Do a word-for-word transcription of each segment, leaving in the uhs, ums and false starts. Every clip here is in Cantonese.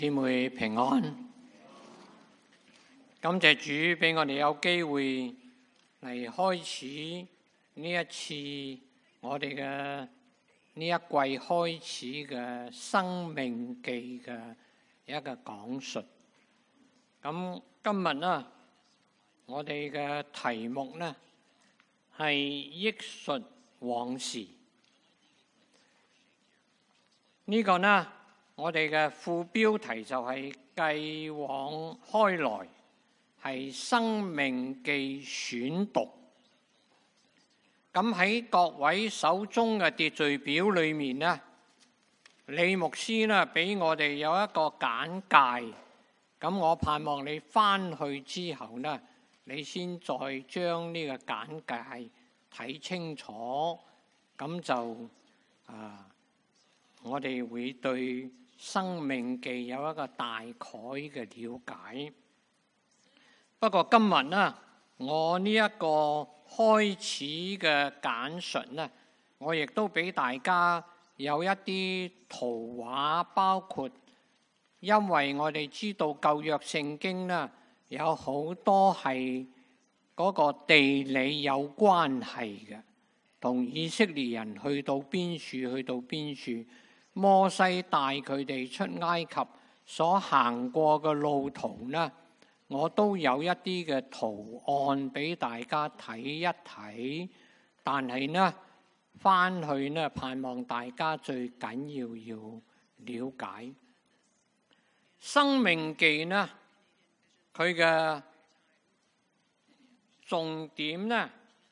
姊妹平安，感謝主俾我哋有機會嚟開始呢一次我哋嘅呢一季開始嘅生命記嘅一個講述。咁今日呢，我哋嘅題目呢係憶述往事。呢個呢，我哋嘅副標題就係繼往開來，係生命記選讀。咁喺各位手中嘅秩序表裏面呢，李牧師呢俾我哋有一個簡介。咁我盼望你翻去之後呢，你先再將呢個簡介睇清楚，咁就啊，我哋會對生命記有一個大概嘅了解。不過今日呢，我呢一個開始嘅簡述呢，我亦都俾大家有一啲圖畫，包括因為我哋知道舊約聖經呢，有好多係嗰個地理有關係嘅，同以色列人去到邊處去到邊處。摩西帶佢哋出埃及所行過嘅路途呢，我都有一啲嘅圖案俾大家睇一睇。但係呢，翻去呢，盼望大家最緊要要了解生命記呢，佢嘅重點呢，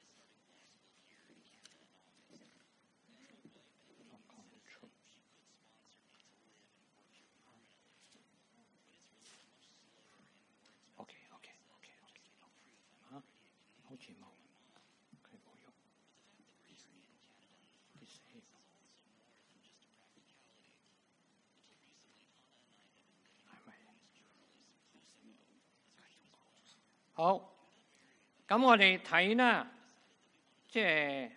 好，咁我哋睇呢，即係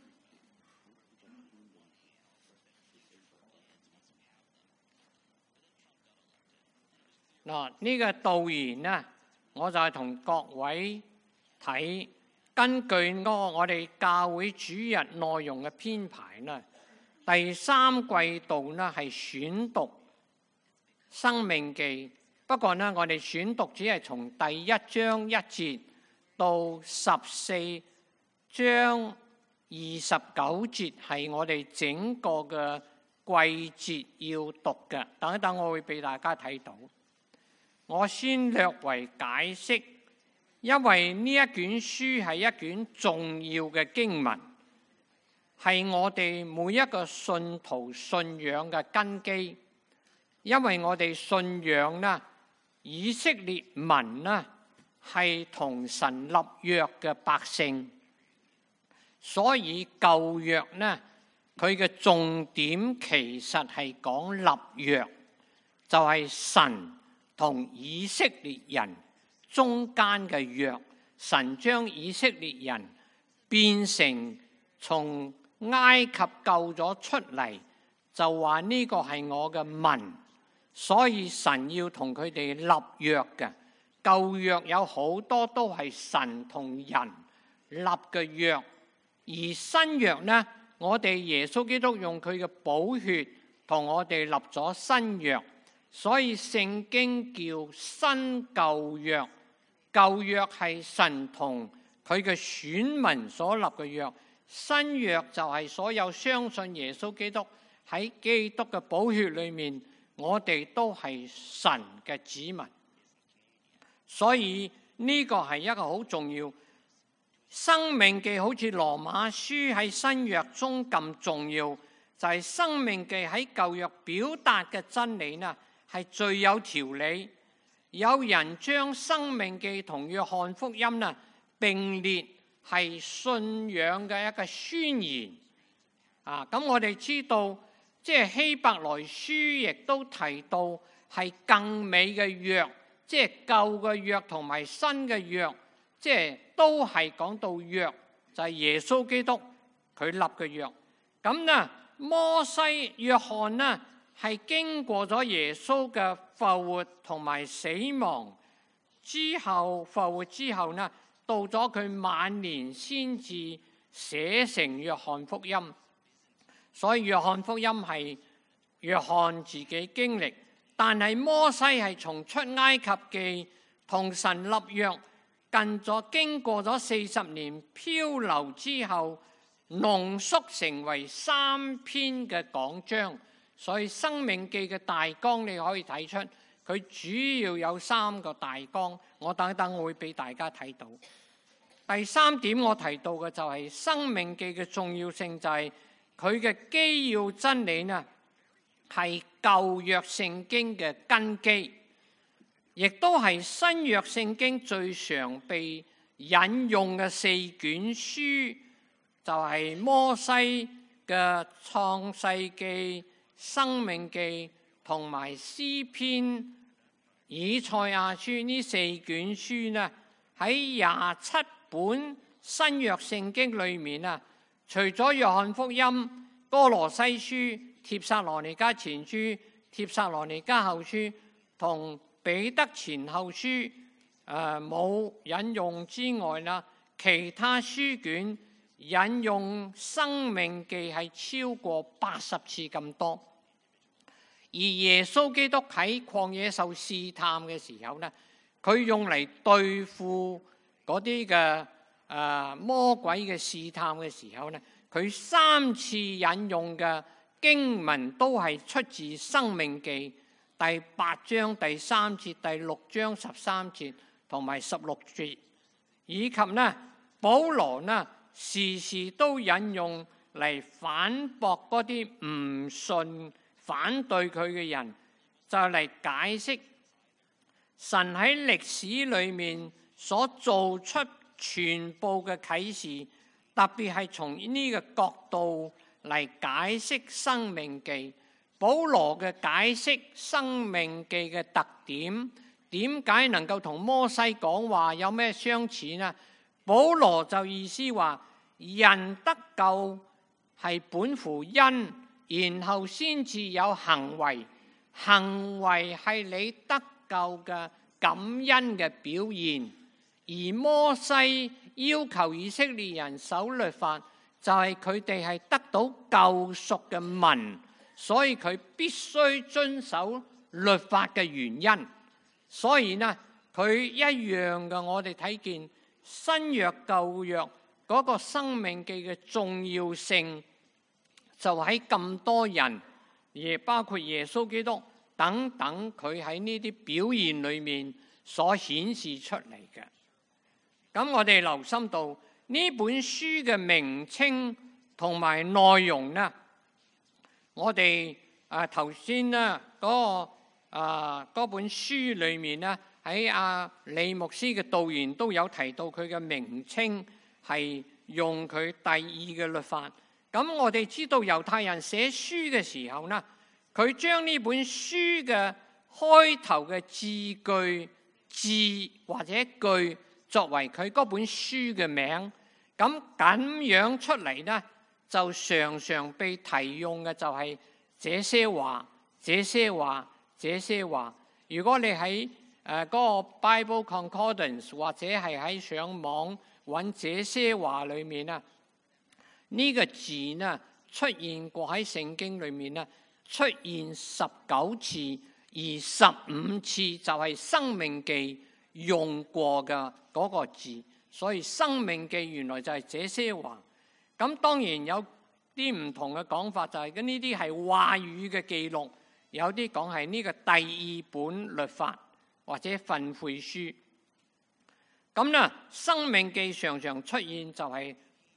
嗱呢個導言呢，我就係同各位睇，根據嗰個我哋教會主日內容嘅編排呢，第三季度呢係選讀生命記。不過呢，我哋選讀只係從第一章一節到十四章二十九節，係我哋整個嘅季節要讀嘅。等一等，我會俾大家睇到。我先略為解釋，因為呢一卷書係一卷重要嘅經文，係我哋每一個信徒信仰嘅根基。因為我哋信仰呢，以色列民呢係同神立約嘅百姓，所以舊約呢，佢嘅重點其實係講立約，就係神同以色列人中間嘅約。神將以色列人變成從埃及救咗出嚟，就話呢個係我嘅民。所以神要同佢哋立約嘅。舊約有好多都係神同人立嘅約，而新約呢，我哋耶穌基督用佢嘅寶血同我哋立咗新約，所以聖經叫新舊約。舊約係神同佢嘅選民所立嘅約，新約就係所有相信耶穌基督喺基督嘅寶血裏面，我哋都係神嘅子民。所以呢個係一個好重要。生命記好似羅馬書喺新約中咁重要，就係生命記喺舊約表達嘅真理呢，係最有條理。有人將生命記同約翰福音呢並列係信仰嘅一個宣言。啊，咁我哋知道，即係希伯來書亦都提到係更美嘅約，即係舊嘅約同埋新嘅約，即係都係講到約，就係耶穌基督佢立嘅約。咁呢，摩西約翰呢係經過咗耶穌嘅復活同埋死亡之後，復活之後呢，到咗佢晚年先至寫成約翰福音。所以約翰福音係約翰自己經歷，但係摩西係從出埃及記同神立約，近咗經過咗四十年漂流之後，濃縮成為三篇嘅講章。所以申命記嘅大綱你可以睇出，佢主要有三個大綱，我等等會俾大家睇到。第三點我提到嘅就係申命記嘅重要性，就係佢嘅基要真理呢，係舊約聖經嘅根基，亦都係新約聖經最常被引用嘅四卷書，就係、是、摩西嘅創世記、申命記同埋詩篇、以賽亞書呢四卷書呢，喺廿七本新約聖經裏面啊，除咗約翰福音、哥羅西書、帖撒羅尼迦前書、帖撒羅尼迦後書同彼得前後書誒冇、呃、引用之外啦，其他書卷引用申命記係超過八十次咁多。而耶穌基督喺曠野受試探嘅時候呢，佢用嚟對付嗰啲嘅誒魔鬼嘅試探嘅時候呢，佢三次引用嘅經文都係出自《申命記》第八章第三節、第六章十三節同埋十六節，以及呢保羅呢時時都引用嚟反駁嗰啲唔信反對佢嘅人，就嚟解釋神喺歷史裏面所做出全部嘅啟示，特別係從呢個角度嚟解釋《申命記》。保羅嘅解釋《申命記》嘅特點，點解能夠同摩西講話有咩相似呢？保羅就意思話，人得救係本乎恩，然後先至有行為，行為係你得救嘅感恩嘅表現。而摩西要求以色列人守律法，就係佢哋係得到救贖嘅民，所以佢必須遵守律法嘅原因。所以呢，佢一樣嘅，我哋睇見新約舊約嗰個申命記嘅重要性，就喺咁多人，亦包括耶穌基督等等，佢喺呢啲表現裏面所顯示出嚟嘅。咁我哋留心到呢本書嘅名稱同埋內容呢，我哋啊頭先呢嗰個啊嗰本書裏面呢，喺阿李牧師嘅導言都有提到佢嘅名稱係用佢第二嘅律法。咁我哋知道猶太人寫書嘅時候呢，佢將呢本書嘅開頭嘅字句、字或者句作為佢嗰本書嘅名，咁咁樣出嚟呢，就常常被提用嘅就係這些話、這些話、這些話。如果你喺誒嗰個 Bible Concordance 或者係喺上網揾這些話裏面啊，呢個字呢出現過喺聖經裏面呢，出現十九次，而十五次就係申命記用過嘅嗰個字，所以申命記原來就係這些話。咁當然有啲唔同嘅講法，就係呢啲係話語嘅記錄，有啲講係呢個第二本律法或者訓誨書。咁呢，申命記常常出現就係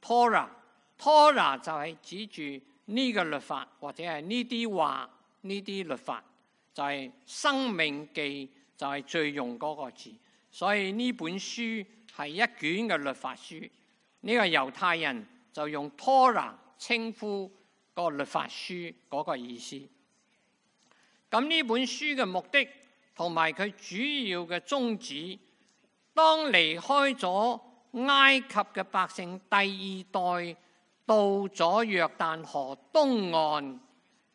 Torah。Torah 就係指住呢個律法，或者係呢啲話、呢啲律法，就係、是、申命記就係最用嗰個字。所以呢本書係一卷嘅律法書。呢、這個猶太人就用 Torah 稱呼個律法書嗰個意思。咁呢本書嘅目的同埋佢主要嘅宗旨，當離開咗埃及嘅百姓第二代，到咗約旦河東岸，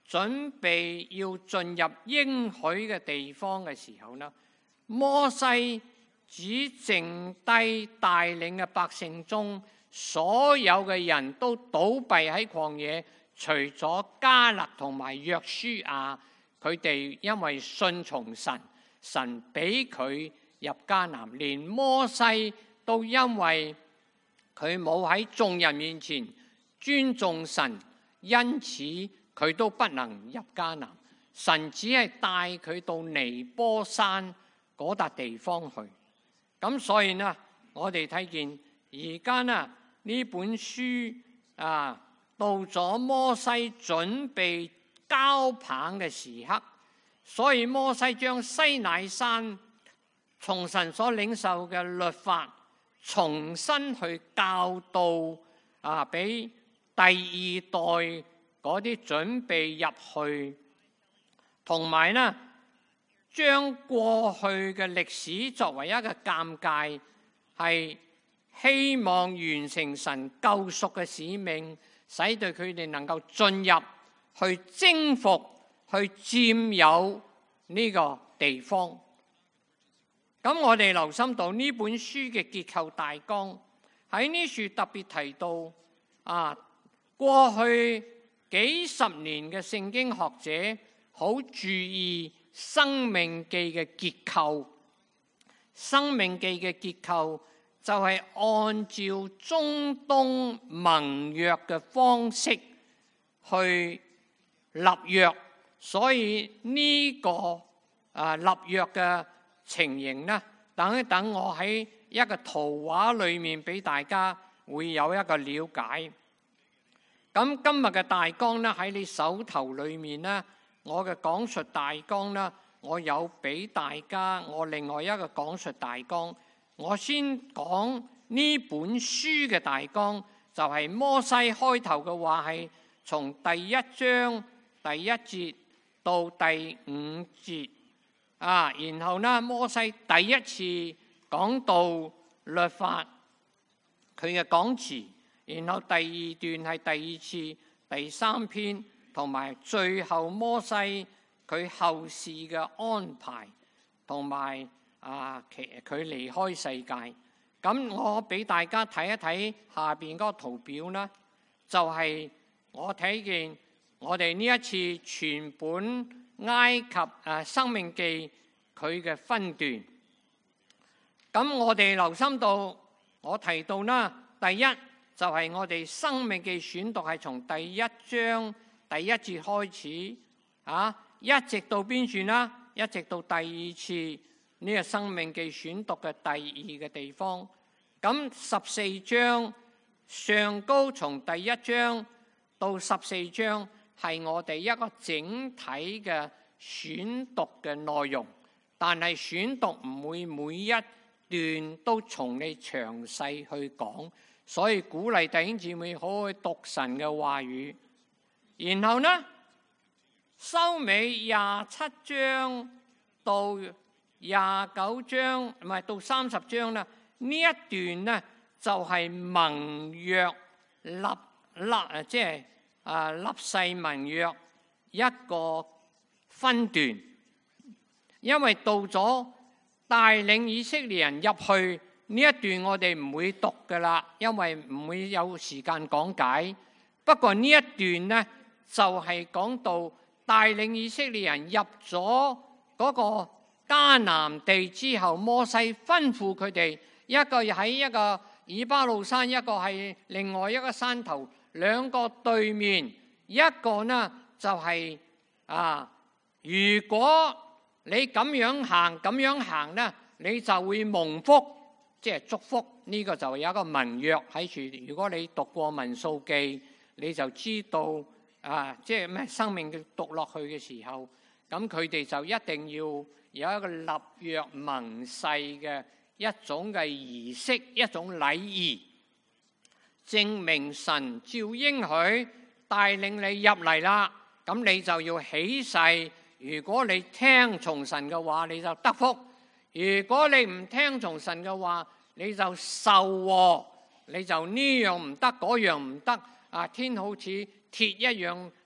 準備要進入應許嘅地方嘅時候呢，摩西只剩低帶領嘅百姓中所有嘅人都倒閉喺曠野，除咗迦勒同埋約書亞，佢哋因為信從神，神俾佢入迦南，連摩西都因為佢冇喺眾人面前尊重神，因此佢都不能入迦南。神只係帶佢到尼波山嗰笪地方去。咁所以呢，我哋睇見而家呢呢本書啊，到咗摩西準備交棒嘅時刻，所以摩西將西乃山從神所領受嘅律法重新去教導啊，俾第二代嗰啲準備入去，同埋呢將過去嘅歷史作為一個鑑戒，係希望完成神救贖嘅使命，使到佢哋能夠進入去征服、去佔有呢個地方。咁我哋留心到呢本書嘅結構大綱，喺呢處特別提到啊，過去幾十年嘅聖經學者好注意申命記嘅結構。申命記嘅結構就係按照中東盟約嘅方式去立約，所以呢個啊立約嘅情形呢，等一等我喺一個圖畫裏面俾大家會有一個了解。咁今日嘅大綱呢，喺你手頭裏面呢，我嘅講述大綱呢，我有俾大家我另外一個講述大綱。我先講呢本書嘅大綱，就係、是、摩西開頭嘅話係從第一章第一節到第五節啊，然後呢摩西第一次講到律法佢嘅講詞，然後第二段係第二次第三篇，同埋最後摩西佢後事嘅安排，同埋啊其佢離開世界。咁我俾大家睇一睇下邊嗰個圖表呢，就係、是、我睇見我哋呢一次全本埃及誒申命記佢嘅分段。咁我哋留心到，我提到啦，第一就係、是、我哋申命記選讀係從第一章第一節開始啊，一直到邊處啦？一直到第二次呢、這個申命記選讀嘅第二個地方。咁十四章上高從第一章到十四章係我哋一個整體嘅選讀嘅內容，但係選讀唔會每一段都從你詳細去講，所以鼓勵弟兄姊妹好好去讀神嘅話語。然後呢，收尾廿七章到廿九章，唔係到三十章啦。呢一段呢就係、是、盟約立立即係啊立誓盟約一個分段，因為到咗帶領以色列人入去呢一段，我哋唔會讀噶啦，因為唔會有時間講解。不過呢一段呢就係、是、講到帶領以色列人入咗嗰個迦南地之後，摩西吩咐佢哋。一個喺一個以巴路山，一個係另外一個山頭，兩個對面。一個呢就係、是、啊，如果你咁樣行咁樣行呢，你就會蒙福，即係祝福。呢、這個就有一個盟約喺處。如果你讀過民數記，你就知道啊，即係咩生命嘅讀落去嘅時候，咁佢哋就一定要有一個立約盟誓嘅一種嘅儀式，一種禮儀，證明神照應許帶領你入嚟啦。咁你就要起誓，如果你聽從神嘅話，你就得福；如果你唔聽從神嘅話，你就受禍。你就呢樣唔得，嗰樣唔得。啊，天好似鐵一樣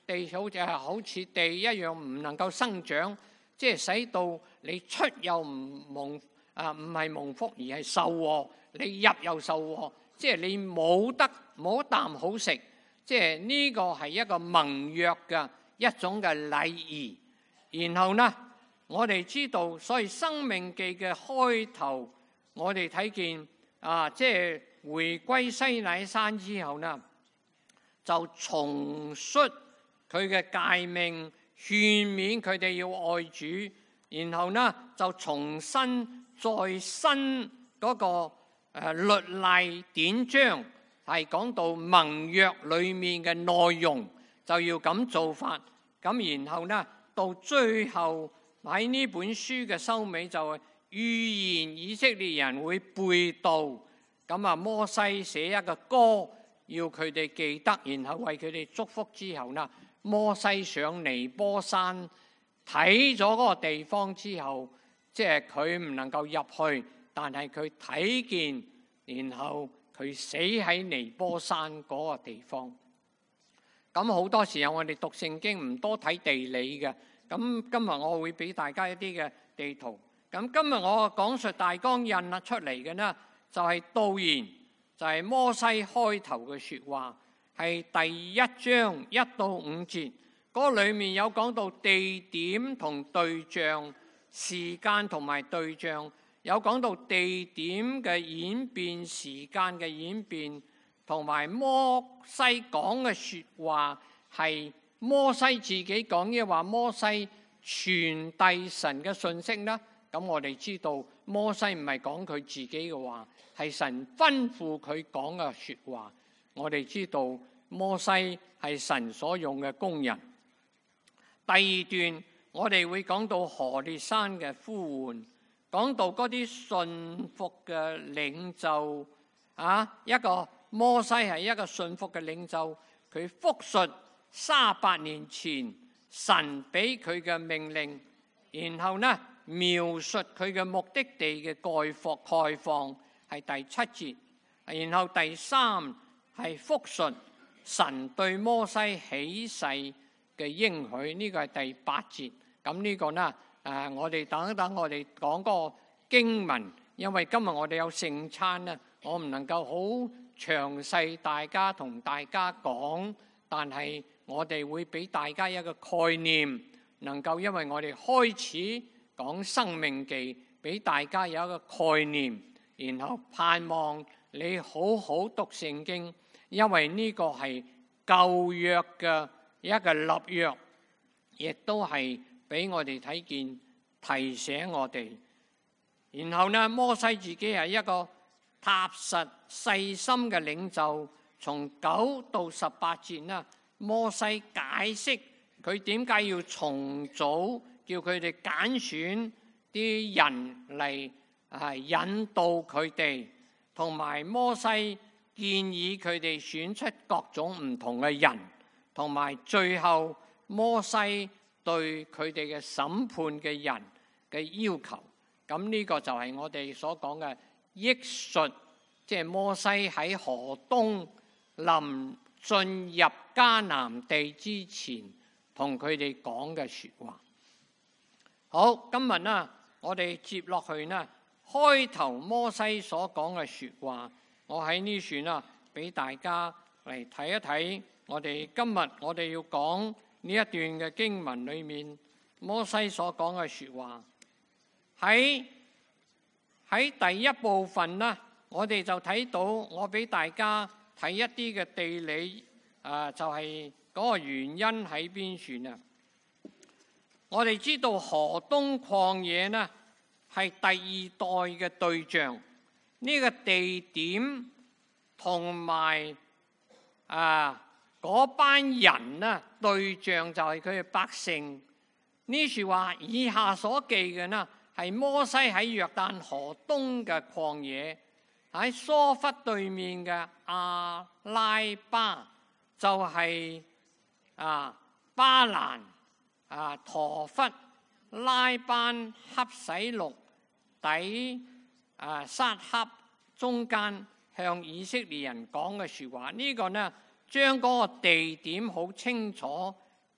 地好似係好似地一樣唔能夠生長，即係使到你出又唔蒙啊，唔係蒙福而係受禍，你入又受禍，即係你冇得冇啖好食。即係呢個係一個盟約嘅一種嘅禮儀。然後呢，我哋知道，所以《申命記》嘅開頭，我哋睇見啊，即係回歸西乃山之後呢，就重述佢嘅誡命，勸勉佢哋要愛主。然後呢，就重新再新嗰個誒律例典章，係講到盟約裏面嘅內容，就要咁做法。咁然後呢，到最後喺呢本書嘅收尾就係預言以色列人會背道。咁啊，摩西寫一個歌，要佢哋記得，然後為佢哋祝福之後呢，摩西上尼波山睇咗嗰個地方之後，即係佢唔能夠入去，但係佢睇見，然後佢死喺尼波山嗰個地方。咁好多時候我哋讀聖經唔多睇地理嘅，咁今日我會俾大家一啲嘅地圖。咁今日我講述大綱印啊出嚟嘅呢，就係導言，就係摩西開頭嘅說話，係第一章一到五節，嗰裏面有講到地點同對象、時間同埋對象，有講到地點嘅演變、時間嘅演變，同埋摩西講嘅說話係摩西自己講嘅話，摩西傳遞神嘅信息啦。咁我哋知道摩西唔係講佢自己嘅話，係神吩咐佢講嘅說話。我哋知道摩西係神所用嘅工人。第二段我哋會講到何烈山嘅呼喚，講到嗰啲信服嘅領袖啊，一個摩西係一個信服嘅領袖，佢復述三十八年前神俾佢嘅命令，然後呢描述佢嘅目的地嘅概況概況，係第七節。然後第三係復述神對摩西起誓嘅應許，呢、這個係第八節。咁呢個呢，誒，我哋等一等，我哋講個經文，因為今日我哋有聖餐呢，我唔能夠好詳細大家同大家講，但係我哋會俾大家一個概念，能夠因為我哋開始講申命記，俾大家有一個概念，然後盼望你好好讀聖經，因為呢個係舊約嘅一個立約，亦都係俾我哋睇見，提醒我哋。然後呢，摩西自己係一個踏實細心嘅領袖，從九到十八節呢，摩西解釋佢點解要重組，叫佢哋揀選啲人嚟啊引導佢哋，同埋摩西建議佢哋選出各種唔同嘅人，同埋最後摩西對佢哋嘅審判嘅人嘅要求。咁呢個就係我哋所講嘅憶述，即係摩西喺河東臨進入迦南地之前同佢哋講嘅說話。好，今日呢，我哋接落去呢，開頭摩西所講嘅說話，我喺呢處呢俾大家嚟睇一睇。我哋今日我哋要講呢一段嘅經文裏面，摩西所講嘅說話。喺喺第一部分呢，我哋就睇到，我俾大家睇一啲嘅地理，啊、呃，就係、是、嗰個原因喺邊處啊？我哋知道河東曠野呢係第二代嘅對象，呢、這個地點同埋啊嗰班人呢對象就係佢嘅百姓。呢處話以下所記嘅呢，係摩西喺約旦河東嘅曠野，喺疏忽對面嘅阿拉巴，就係、是、啊巴蘭、啊陀弗、拉班、恰洗錄、底啊撒恰中間向以色列人講嘅說話。呢、這個呢將嗰個地點好清楚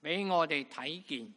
俾我哋睇見。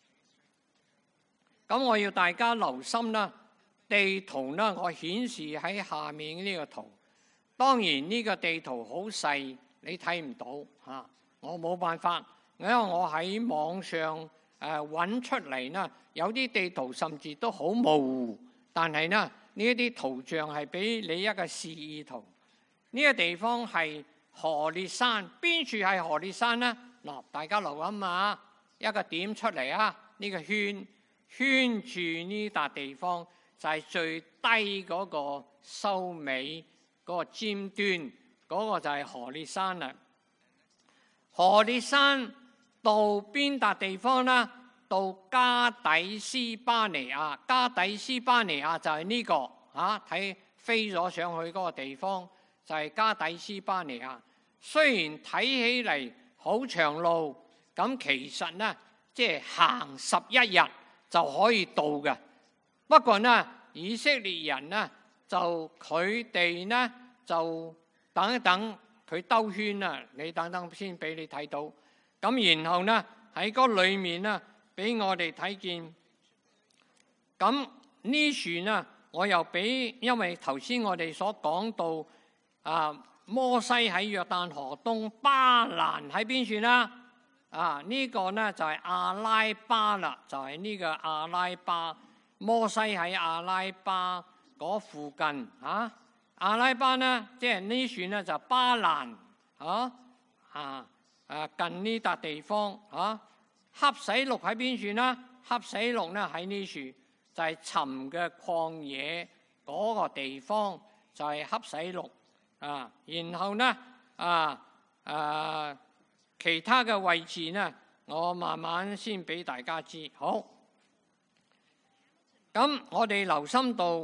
咁我要大家留心啦，地圖呢，我顯示喺下面呢個圖。當然呢個地圖好細，你睇唔到嚇，我冇辦法，因為我喺網上誒揾出嚟呢，有啲地圖甚至都好模糊，但係呢呢一啲圖像係俾你一個示意圖。呢個地方係何烈山，邊處係何烈山呢？嗱，大家留心啊，一個點出嚟啊，呢個圈圈住呢笪地方就係最低嗰個收尾嗰個尖端，嗰個就係何烈山啦。何烈山到邊笪地方呢？到加底斯巴尼亞，加底斯巴尼亞就係呢個嚇，睇飛咗上去嗰個地方就係加底斯巴尼亞。雖然睇起嚟好長路，咁其實呢，即係行十一日就可以到嘅。不過呢，以色列人呢，就佢哋呢就等一等佢兜圈啦，你等等先俾你睇到。咁然後呢喺嗰裏面呢，俾我哋睇見。咁呢處呢，我又俾，因為頭先我哋所講到啊，摩西喺約旦河東，巴蘭喺邊處啦？啊，呢、這個呢就係、是、阿拉巴啦，就係、是、呢個阿拉巴。摩西喺阿拉巴嗰附近啊，阿拉巴呢，即係呢處呢就巴蘭啊啊啊近呢笪地方啊。恰洗錄喺邊處呢？恰洗錄呢喺呢處，就係尋嘅曠野嗰個地方，就係恰洗錄啊。然後呢啊啊其他嘅位置呢，我慢慢先俾大家知。好。咁我哋留心到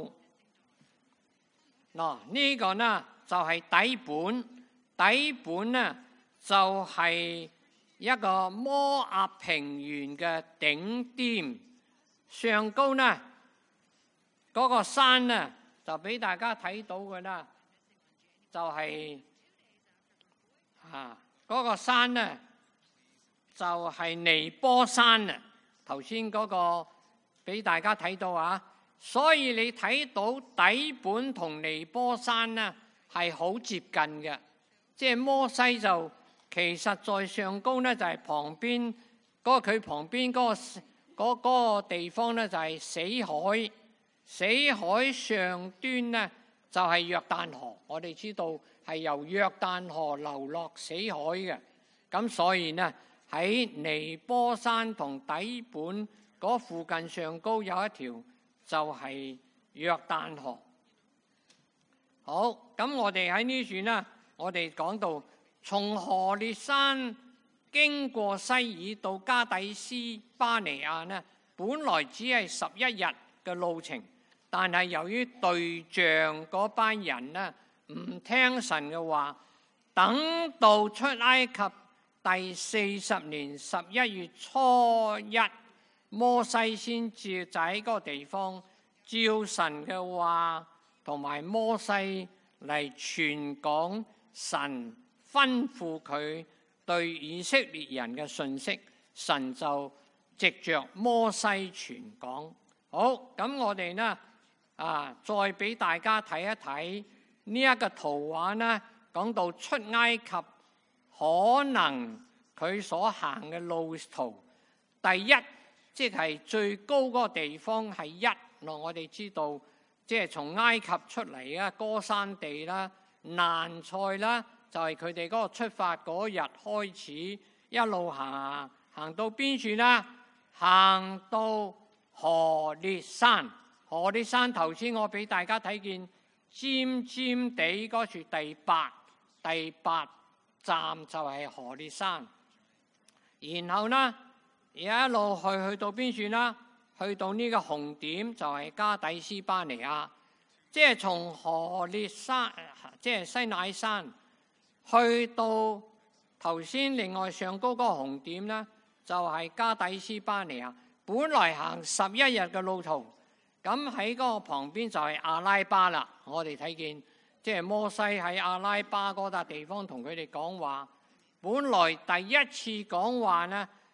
嗱，呢個呢就係底本，底本呢就係一個摩押平原嘅頂點，上高呢嗰個山呢就俾大家睇到嘅啦，就係啊嗰個山呢就係尼波山啊，頭先嗰個。俾大家睇到啊，所以你睇到底本同尼波山呢係好接近嘅，即係摩西就其實在上高呢，就係旁邊嗰個佢旁邊嗰個嗰嗰個地方呢，就係死海，死海上端呢，就係約旦河，我哋知道係由約旦河流落死海嘅，咁所以呢喺尼波山同底本嗰附近上高有一條就係約旦河。好，咁我哋喺呢處呢，我哋講到從何烈山經過西珥到加底斯巴尼亞呢，本來只係十一日嘅路程，但係由於對象嗰班人呢唔聽神嘅話，等到出埃及第四十年十一月初一，摩西先至就喺嗰個地方照神嘅話同埋摩西嚟傳講神吩咐佢對以色列人嘅信息，神就藉着摩西傳講。好，咁我哋呢啊，再俾大家睇一睇呢一個圖畫呢，講到出埃及可能佢所行嘅路途，第一。即係最高嗰個地方係一咯，我哋知道，即係從埃及出嚟啊，歌珊地啦、蘭塞啦，就係佢哋嗰個出發嗰日開始，一路行行到邊處啦？行到何烈山，何烈山頭先我俾大家睇見，尖尖地嗰處第八第八站就係何烈山，然後呢？而一路去去到邊處啦？去到呢個紅點就係加底斯巴尼亞，即係從何烈山，即係西乃山，去到頭先另外上高嗰個紅點呢，就係加底斯巴尼亞。本來行十一日嘅路途，咁喺嗰個旁邊就係阿拉巴啦。我哋睇見，即係摩西喺阿拉巴嗰笪地方同佢哋講話。本來第一次講話呢，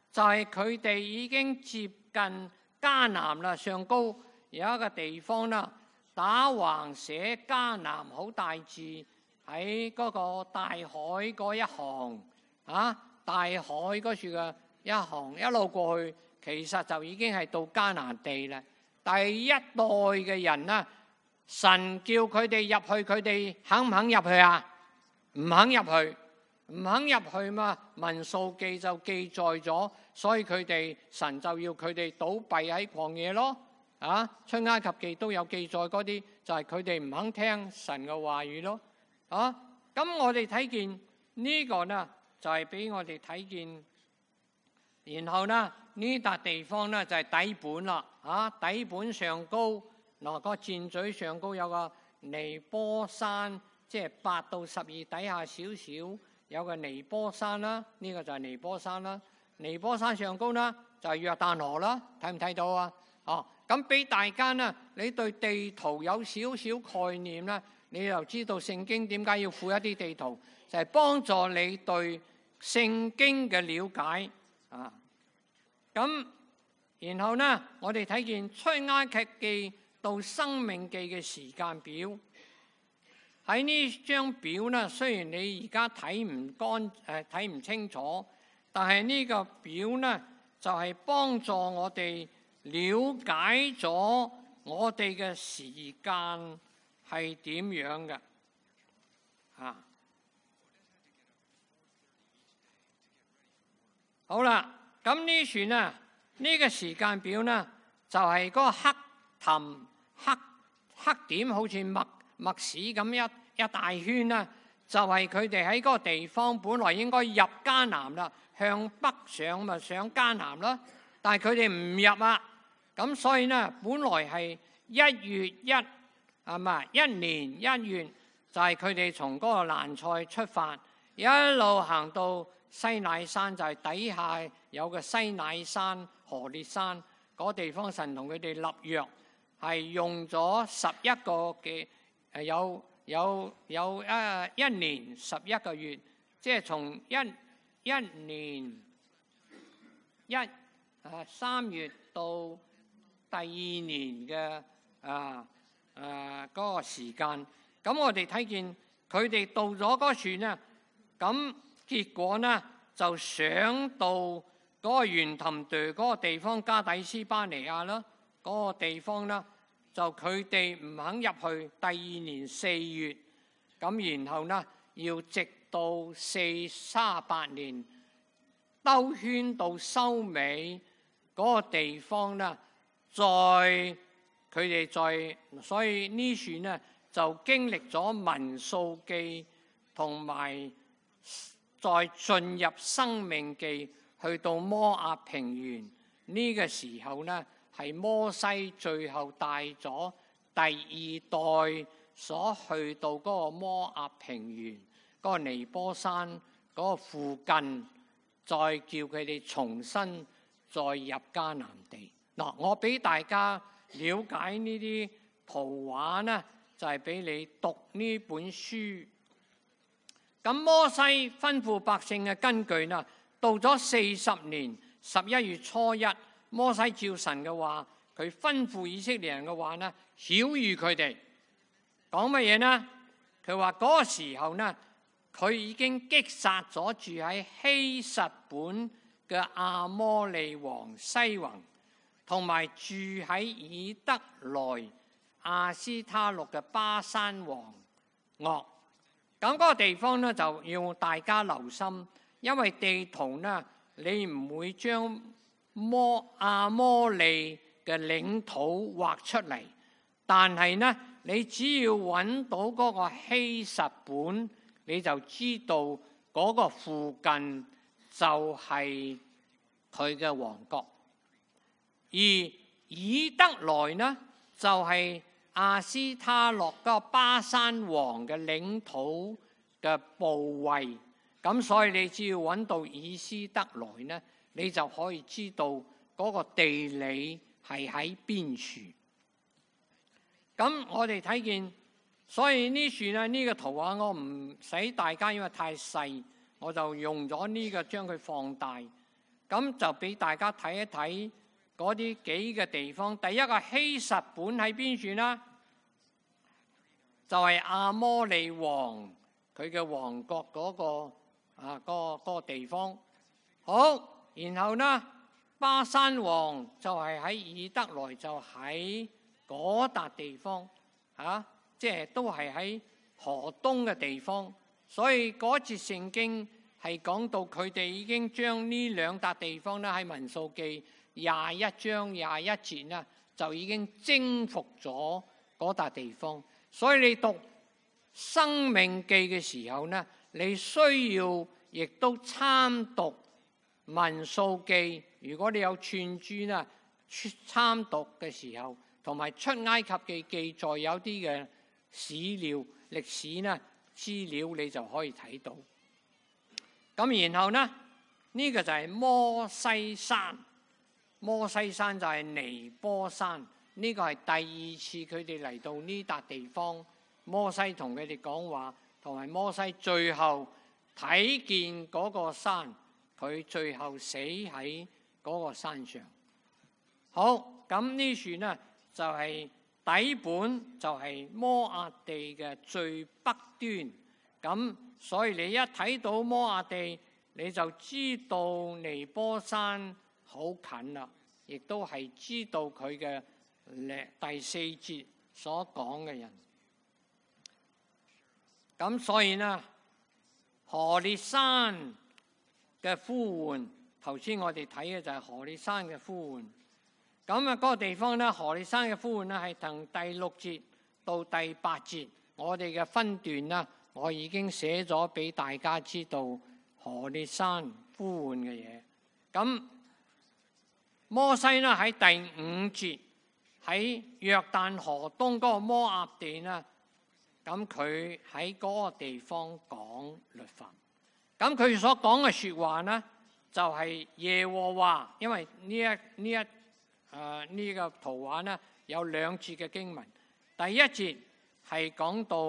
就係佢哋已經接近迦南啦，上高有一個地方啦，打橫寫迦南好大字喺嗰個大海嗰一行啊，大海嗰處嘅一行一路過去，其實就已經係到迦南地啦。第一代嘅人啦，神叫佢哋入去，佢哋肯唔肯入去啊？唔肯入去，唔肯入去嘛。民數記就記載咗，所以佢哋神就要佢哋倒閉喺曠野咯。啊，出埃及記都有記載嗰啲，就係佢哋唔肯聽神嘅話語咯。啊，咁我哋睇見呢個呢，就係俾我哋睇見。然後呢，呢笪地方呢，就係底本啦。啊，底本上高嗱，個箭嘴上高有個尼波山，即係八到十二底下少少有個尼波山啦。呢個就係尼波山啦。尼波山上高呢，就係約旦河啦。睇唔睇到啊？哦，咁俾大家呢，你對地圖有少少概念啦，你就知道聖經點解要附一啲地圖，就係幫助你對聖經嘅了解啊。咁然後呢，我哋睇見出埃及記到申命記嘅時間表，喺呢張表呢，雖然你而家睇唔乾誒睇唔清楚，但係呢個表呢，就係幫助我哋了解咗我哋嘅時間係點樣嘅啊。好啦，咁呢船呢，呢個時間表呢，就係嗰個黑氹黑黑點，好似麥麥屎咁一一大圈啦，就係佢哋喺嗰個地方本來應該入迦南啦，向北上咪上迦南啦，但係佢哋唔入啊。咁所以呢，本來係一月一係嘛，一年一月就係佢哋從嗰個蘭塞出發，一路行到西乃山，就係底下有個西乃山、何烈山嗰地方，神同佢哋立約，係用咗十一個嘅誒有有有誒一年十一個月，即係從一一年一誒三月到第二年嘅啊啊嗰個時間。咁我哋睇見佢哋到咗嗰處呢，咁結果呢就上到嗰個圓氹隊嗰個地方加底斯巴尼亞啦，嗰、那個地方呢，就佢哋唔肯入去。第二年四月，咁然後呢要直到四三八年兜圈到收尾嗰個地方呢，再佢哋再，所以呢處呢就經歷咗民數記同埋再進入生命記，去到摩押平原呢、這個時候呢，係摩西最後帶咗第二代所去到嗰個摩押平原嗰、那個尼波山嗰個附近，再叫佢哋重新再入迦南地。嗱，我俾大家了解呢啲圖畫呢，就係、是、俾你讀呢本書。咁摩西吩咐百姓嘅根據呢，到咗四十年十一月初一，摩西照神嘅話，佢吩咐以色列人嘅話呢，曉諭佢哋講乜嘢呢？佢話嗰個時候呢，佢已經擊殺咗住喺希實本嘅亞摩利王西宏，同埋住喺以德來亞斯他錄嘅巴山王噩。咁嗰個地方呢，就要大家留心，因為地圖呢，你唔會將摩亞摩利嘅領土畫出嚟，但係呢，你只要揾到嗰個希實本，你就知道嗰個附近就係佢嘅王國。而以德來呢，就係、是亞斯他洛嗰個巴山王嘅領土嘅部位，咁所以你只要揾到以斯德來呢，你就可以知道嗰個地理係喺邊處。咁我哋睇見，所以呢處呢，呢、這個圖畫我唔使大家，因為太細，我就用咗呢、這個將佢放大。 咁就俾大家睇一睇嗰啲幾個地方。第一個希實本喺邊處呢？就係亞摩利王佢嘅王國嗰個啊嗰個嗰個地方。好，然後呢，巴珊王就係喺以德來，就喺嗰笪地方啊，即係都係喺河東嘅地方。所以嗰節聖經係講到佢哋已經將呢兩笪地方咧，喺民數記廿一章廿一節呢，就已經征服咗嗰笪地方。所以你讀生命記嘅時候呢，你需要亦都參讀民數記。如果你有串珠呢，參讀嘅時候，同埋出埃及記記載有啲嘅史料歷史呢資料，你就可以睇到。咁然後呢，呢、這個就係摩西山。摩西山就係尼波山。呢、這個係第二次佢哋嚟到呢笪地方。摩西同佢哋講話，同埋摩西最後睇見嗰個山，佢最後死喺嗰個山上。好，咁呢處呢就係、是、底本，就係摩押地嘅最北端。咁所以你一睇到摩押地，你就知道尼波山好近啦，亦都係知道佢嘅第四節所講嘅人。咁所以呢，何烈山嘅呼喚，頭先我哋睇嘅就係何烈山嘅呼喚。咁啊，嗰個地方呢，何烈山嘅呼喚呢，係從第六節到第八節，我哋嘅分段呢，我已經寫咗俾大家知道何烈山呼喚嘅嘢。咁摩西呢喺第五節，喺約旦河東嗰個摩押地呢，咁佢喺嗰個地方講律法。咁佢所講嘅說話呢，就係、是、耶和華。因為呢一呢一誒呢、呃這個圖畫呢有兩節嘅經文。第一節係講到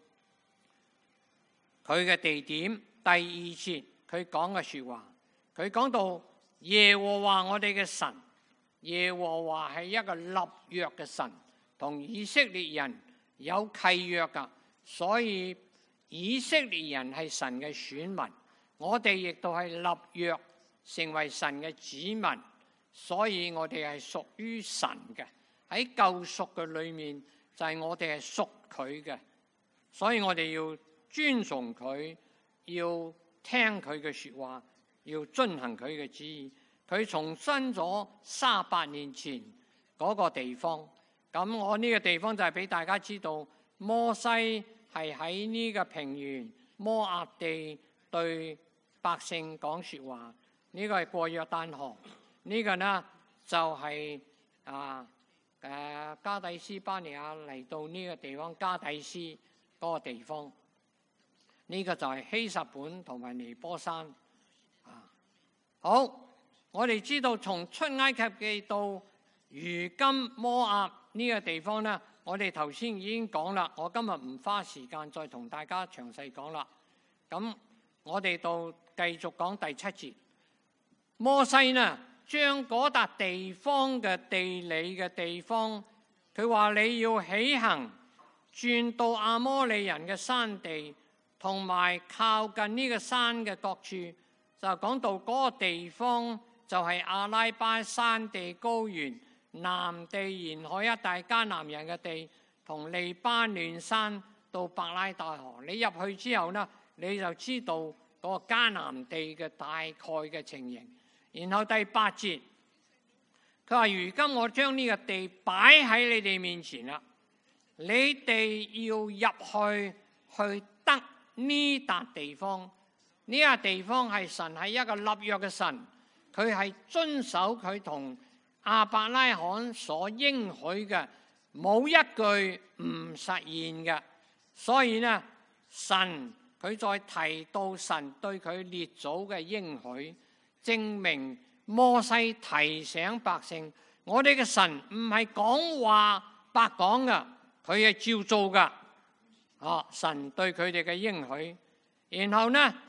佢嘅地點，第二節佢講嘅說話。佢講到耶和華我哋嘅神，耶和華係一個立約嘅神，同以色列人有契約噶。所以以色列人係神嘅選民，我哋亦都係立約成為神嘅子民，所以我哋係屬於神嘅。喺救贖嘅裏面就係、是、我哋係屬佢嘅，所以我哋要尊崇佢，要聽佢嘅說話，要遵行佢嘅旨意。佢重申咗三十八年前嗰個地方。咁我呢個地方就係俾大家知道，摩西係喺呢個平原摩押地對百姓講說話。呢、這個係過約旦河。呢、這個呢就係、是、啊誒加底斯巴尼亞嚟到呢個地方，加底斯嗰個地方。呢、這個就係希實本同埋尼波山。啊，好。我哋知道從出埃及記到如今摩押呢個地方呢，我哋頭先已經講啦，我今日唔花時間再同大家詳細講啦。咁我哋到繼續講第七節。摩西呢將嗰笪地方嘅地理嘅地方，佢話你要起行轉到亞摩利人嘅山地，同埋靠近呢個山嘅各處，就講到嗰個地方。就係阿拉巴山地高原、南地沿海一帶迦南人嘅地，同利巴嫩山到伯拉大河。你入去之後呢，你就知道嗰個迦南地嘅大概嘅情形。然後第八節，佢話：如今我將呢個地擺喺你哋面前啦，你哋要入去去得呢笪地方。呢、這個地方係神係一個立約嘅神。佢係遵守佢同亞伯拉罕所應許嘅，冇一句唔實現嘅。所以呢，神佢再提到神對佢列祖嘅應許，證明摩西提醒百姓，我哋嘅神唔係講話白講嘅，佢係照做嘅。啊，神對佢哋嘅應許。然後呢，嗰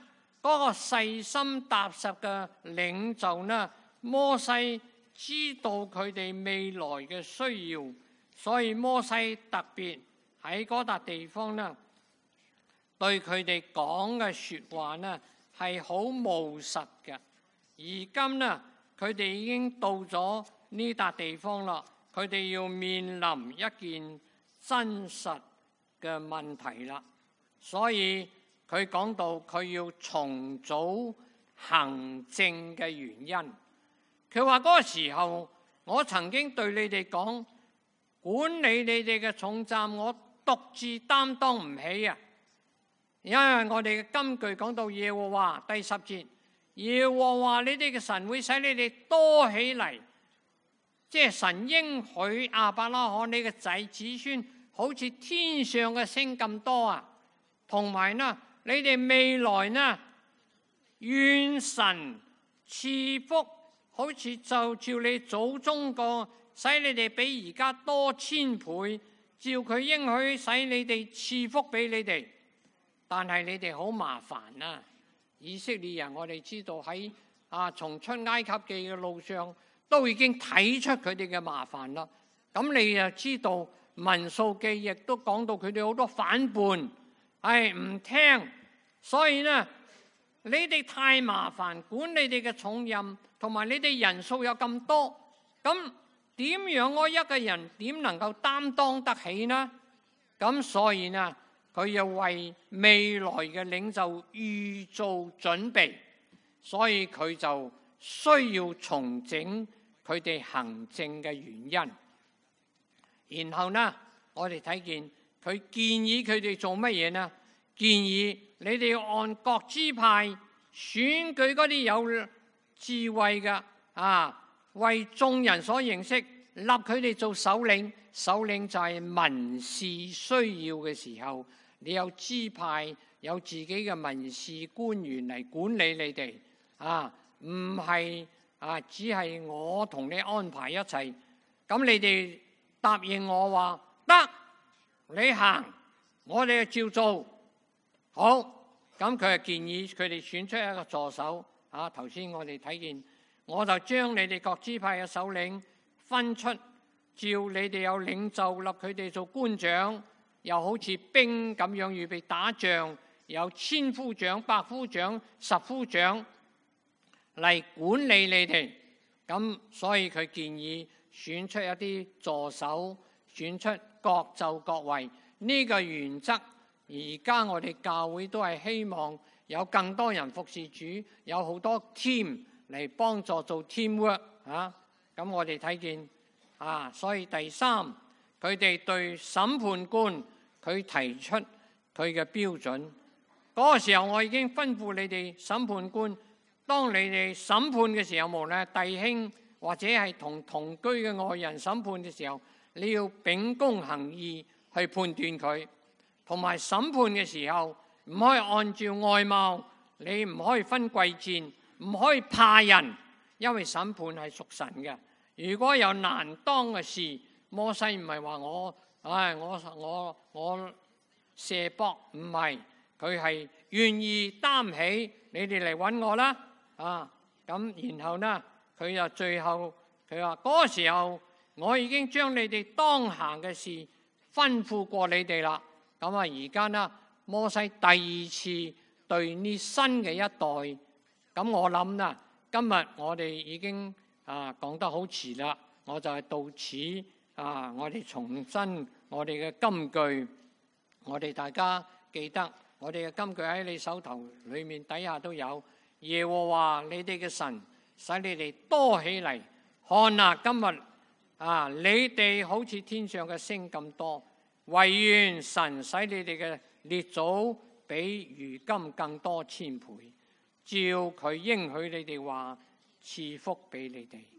嗰個細心踏實嘅領袖呢，摩西知道佢哋未來嘅需要，所以摩西特別喺嗰笪地方呢，對佢哋講嘅說話呢係好務實嘅。而今呢，佢哋已經到咗呢笪地方啦，佢哋要面臨一件真實嘅問題啦，所以佢講到佢要重組行政嘅原因。佢話嗰個時候，我曾經對你哋講，管理你哋嘅重擔，我獨自擔當唔起啊！因為我哋嘅金句講到耶和華第十節，耶和華你哋嘅神會使你哋多起嚟，即係神應許亞伯拉罕你嘅仔子孫，好似天上嘅星咁多啊！同埋呢，你哋未來呢，願神賜福，好似就照你祖宗個，使你哋比而家多千倍，照佢應許使你哋賜福俾你哋。但係你哋好麻煩啊！以色列人，我哋知道喺啊從出埃及記嘅路上，都已經睇出佢哋嘅麻煩啦。咁你又知道民數記亦都講到佢哋好多反叛，係唔聽，所以呢，你哋太麻煩，管你哋嘅重任，同埋你哋人數有咁多，咁點樣我一個人點能夠擔當得起呢？咁所以呢，佢要為未來嘅領袖預做準備，所以佢就需要重整佢哋行政嘅原因。然後呢，我哋睇見佢建議佢哋做乜嘢呢？建議你哋要按各支派選舉嗰啲有智慧嘅啊，為眾人所認識，立佢哋做首領。首領就係民事需要嘅時候，你有支派，有自己嘅民事官員嚟管理你哋啊，唔係啊，只係我同你安排一齊。咁你哋答應我話得，你行，我哋就照做。好，咁佢就建議佢哋選出一個助手。啊，頭先我哋睇見，我就將你哋各支派嘅首領分出，照你哋有領袖立佢哋做官長，又好似兵咁樣預備打仗，有千夫長、百夫長、十夫長嚟管理你哋。咁所以佢建議選出一啲助手，選出各就各位。呢個原則，而家我哋教會都係希望有更多人服侍主，有好多 team 嚟幫助做 teamwork 啊。咁我哋睇見啊，所以第三，佢哋對審判官佢提出佢嘅標準。嗰個時候我已經吩咐你哋審判官，當你哋審判嘅時候，無論係弟兄或者係同同居嘅外人審判嘅時候，你要秉公行義去判斷佢。同埋審判嘅時候，唔可以按照外貌，你唔可以分貴賤，唔可以怕人，因為審判係屬神嘅。如果有難當嘅事，摩西唔係話我，唉，我我我卸膊，唔係，佢係願意擔起，你哋嚟揾我啦，啊，咁然後呢，佢又最後佢話嗰個時候，我已經將你哋當行嘅事吩咐過你哋啦。咁啊，而家呢，摩西第二次對呢新嘅一代，咁我諗呢，今日我哋已經啊講得好遲啦，我就係到此啊，我哋重申我哋嘅金句，我哋大家記得，我哋嘅金句喺你手頭裏面底下都有。耶和華你哋嘅神使你哋多起嚟，看啊，今日啊，你哋好似天上嘅星咁多。惟願神使你哋嘅列祖比如今更多千倍，照佢應許你哋話賜福俾你哋。